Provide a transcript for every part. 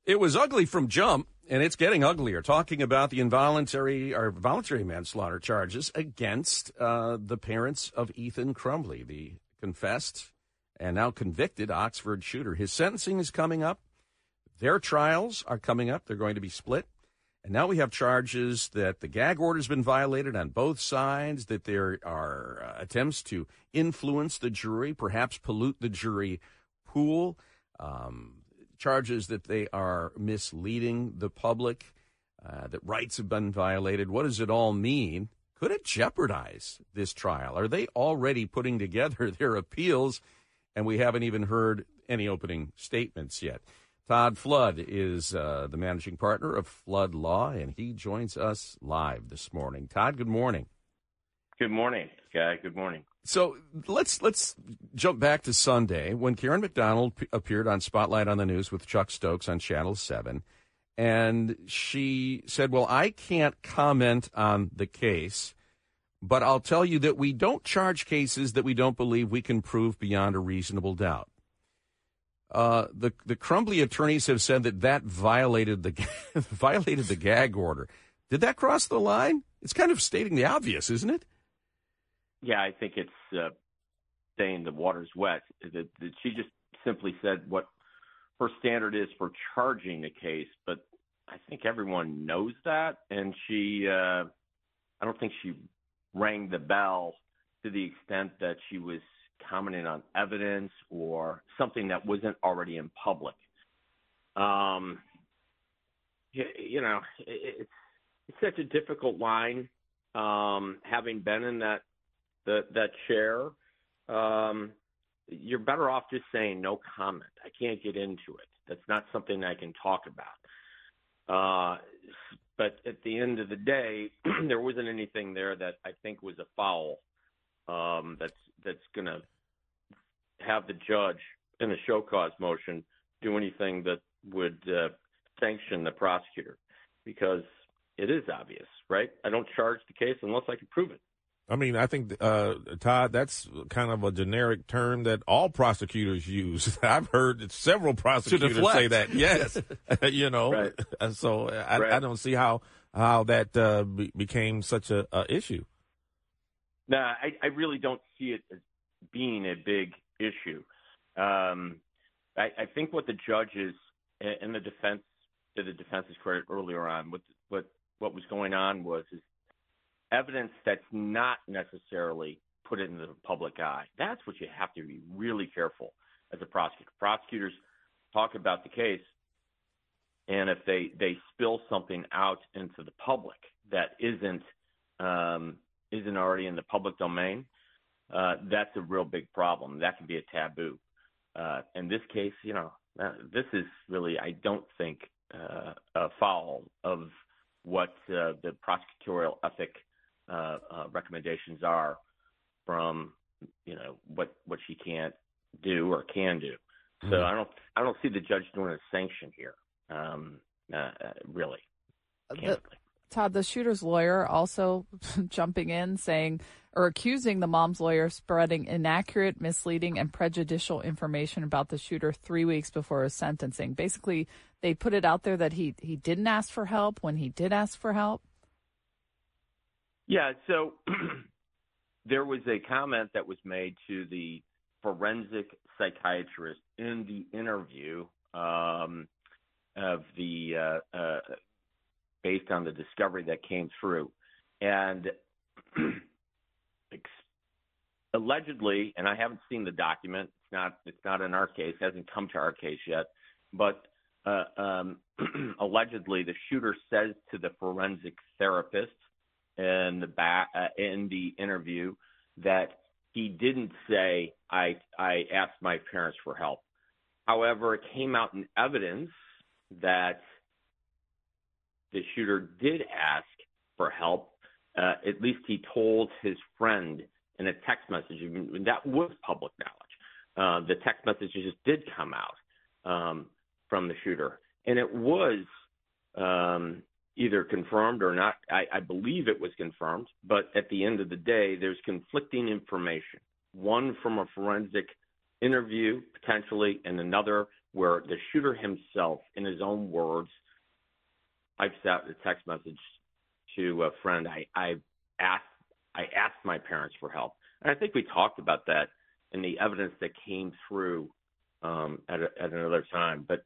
It was ugly from jump, and it's getting uglier. Talking about the voluntary manslaughter charges against the parents of Ethan Crumbley, the confessed and now convicted Oxford shooter. His sentencing is coming up. Their trials are coming up. They're going to be split. And now we have charges that the gag order has been violated on both sides, that there are attempts to influence the jury, perhaps pollute the jury pool, charges that they are misleading the public, that rights have been violated. What does it all mean? Could it jeopardize this trial? Are they already putting together their appeals, and we haven't even heard any opening statements yet? Todd Flood is the managing partner of Flood Law, and he joins us live this morning. Todd, good morning. Good morning, Guy. Good morning. So let's jump back to Sunday when Karen McDonald appeared on Spotlight on the News with Chuck Stokes on Channel 7, and she said, well, I can't comment on the case, but I'll tell you that we don't charge cases that we don't believe we can prove beyond a reasonable doubt. The Crumbley attorneys have said that violated the gag order. Did that cross the line? It's kind of stating the obvious, isn't it? Yeah, I think it's saying the water's wet. That she just simply said what her standard is for charging the case, but I think everyone knows that, and I don't think she rang the bell to the extent that she was commenting on evidence or something that wasn't already in public. It's such a difficult line, having been in that chair. You're better off just saying no comment. I can't get into it. That's not something I can talk about. But at the end of the day, there wasn't anything there that I think was a foul that's going to have the judge in a show cause motion do anything that would sanction the prosecutor, because it is obvious, right? I don't charge the case unless I can prove it. I mean, I think, Todd, that's kind of a generic term that all prosecutors use. I've heard several prosecutors say that. Yes. Right. So I don't see how that became such a issue. No, I really don't see it as being a big issue. I think what the judges and the defense, to the defense's credit earlier on, what was going on was evidence that's not necessarily put into the public eye. That's what you have to be really careful as a prosecutor. Prosecutors talk about the case, and if they spill something out into the public that isn't already in the public domain, that's a real big problem. That can be a taboo. In this case, this is really, I don't think, a foul of what the prosecutorial ethic recommendations are from what she can't do or can do. So I don't see the judge doing a sanction here. Really. Todd, the shooter's lawyer also jumping in, saying or accusing the mom's lawyer of spreading inaccurate, misleading, and prejudicial information about the shooter 3 weeks before his sentencing. Basically, they put it out there that he didn't ask for help when he did ask for help. Yeah, so there was a comment that was made to the forensic psychiatrist in the interview based on the discovery that came through. And allegedly, and I haven't seen the document, it's not in our case, hasn't come to our case yet, but allegedly the shooter says to the forensic therapist in the interview that he didn't say, I asked my parents for help. However, it came out in evidence that the shooter did ask for help. At least he told his friend in a text message, and that was public knowledge. The text messages did come out from the shooter, and it was either confirmed or not. I believe it was confirmed, but at the end of the day, there's conflicting information. One from a forensic interview, potentially, and another where the shooter himself, in his own words, I've sent a text message to a friend. I asked my parents for help, and I think we talked about that in the evidence that came through at another time. But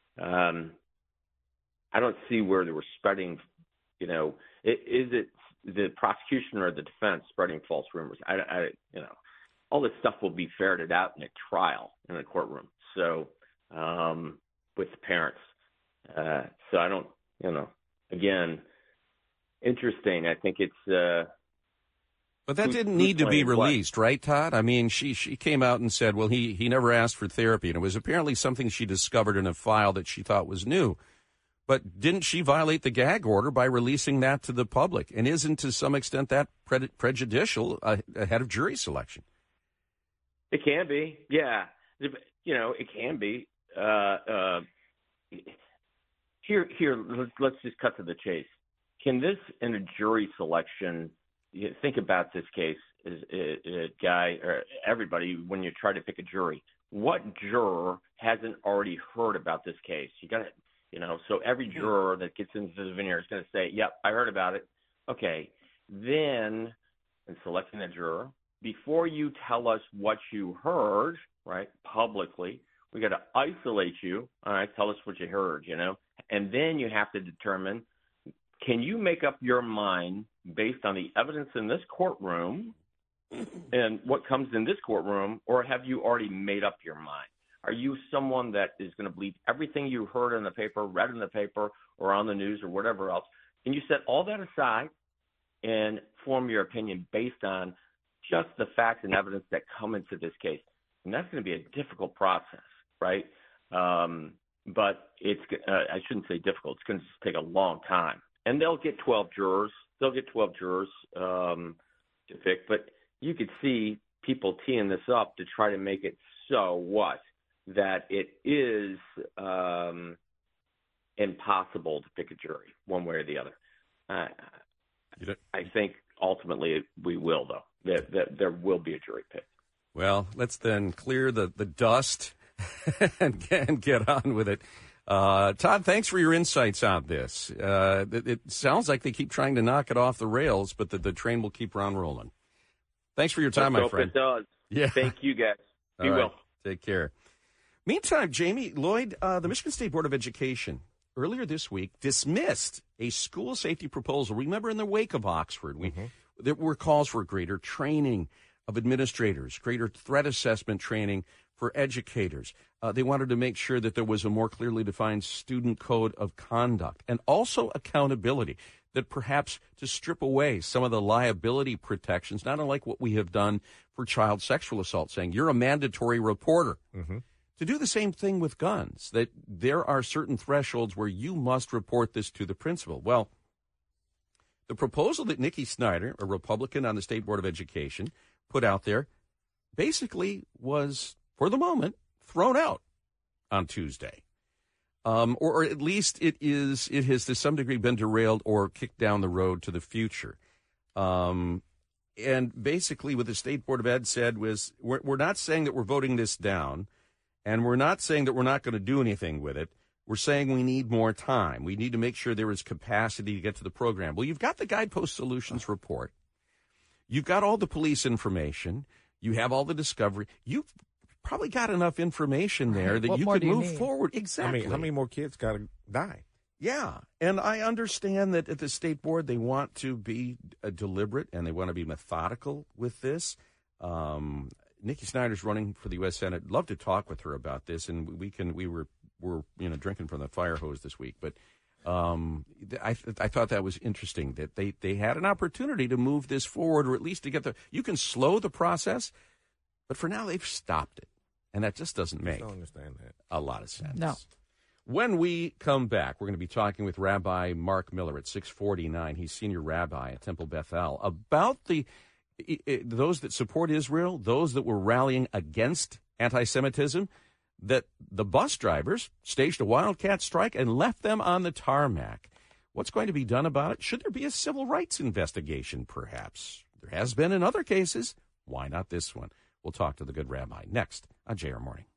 I don't see where they were spreading. Is it the prosecution or the defense spreading false rumors? All this stuff will be ferreted out in a trial in a courtroom. So with the parents. So I don't, again, interesting. I think it's. But that didn't need to be released, right, Todd? I mean, she came out and said, well, he never asked for therapy, and it was apparently something she discovered in a file that she thought was new. But didn't she violate the gag order by releasing that to the public? And isn't, to some extent, that prejudicial ahead of jury selection? It can be, yeah. It can be. Here, let's just cut to the chase. Can this, in a jury selection, think about this case, a guy or everybody, when you try to pick a jury, what juror hasn't already heard about this case? You got to, so every juror that gets into the veneer is going to say, yep, I heard about it. Okay. Then, in selecting a juror, before you tell us what you heard, right, publicly, we got to isolate you. All right, tell us what you heard, and then you have to determine, can you make up your mind based on the evidence in this courtroom and what comes in this courtroom, or have you already made up your mind? Are you someone that is going to believe everything you heard in the paper, read in the paper, or on the news, or whatever else? Can you set all that aside and form your opinion based on just the facts and evidence that come into this case? And that's going to be a difficult process, right? But it's I shouldn't say difficult. It's going to take a long time. And they'll get 12 jurors. They'll get 12 jurors to pick. But you could see people teeing this up to try to make it so what? That it is impossible to pick a jury one way or the other. I think ultimately we will, though. There will be a jury pick. Well, let's then clear the dust and get on with it. Todd, thanks for your insights on this. It sounds like they keep trying to knock it off the rails, but the train will keep on rolling. Thanks for your time, my friend. It does. Yeah. Thank you, guys. Be well. Take care. Meantime, Jamie Lloyd, the Michigan State Board of Education earlier this week dismissed a school safety proposal. Remember, in the wake of Oxford, there were calls for greater training of administrators, greater threat assessment training for educators. They wanted to make sure that there was a more clearly defined student code of conduct and also accountability, that perhaps to strip away some of the liability protections, not unlike what we have done for child sexual assault, saying you're a mandatory reporter. Mm-hmm. To do the same thing with guns, that there are certain thresholds where you must report this to the principal. Well, the proposal that Nikki Snyder, a Republican on the State Board of Education, put out there basically was, for the moment, thrown out on Tuesday. Or at least it has to some degree been derailed or kicked down the road to the future. And basically what the State Board of Ed said was, we're not saying that we're voting this down, and we're not saying that we're not going to do anything with it. We're saying we need more time. We need to make sure there is capacity to get to the program. Well, you've got the Guidepost Solutions report. You've got all the police information. You have all the discovery. You've probably got enough information there that you could move forward. Exactly. How many more kids got to die? Yeah. And I understand that at the State Board, they want to be deliberate and they want to be methodical with this. Nikki Snyder's running for the U.S. Senate. Love to talk with her about this, and we were drinking from the fire hose this week. But I thought that was interesting that they had an opportunity to move this forward, or at least to get you can slow the process, but for now they've stopped it, and that just doesn't make a lot of sense. No. When we come back, we're going to be talking with Rabbi Mark Miller at 649. He's senior rabbi at Temple Beth El about those that support Israel, those that were rallying against anti-Semitism, that the bus drivers staged a wildcat strike and left them on the tarmac. What's going to be done about it? Should there be a civil rights investigation, perhaps? There has been in other cases. Why not this one? We'll talk to the good rabbi next on JR Morning.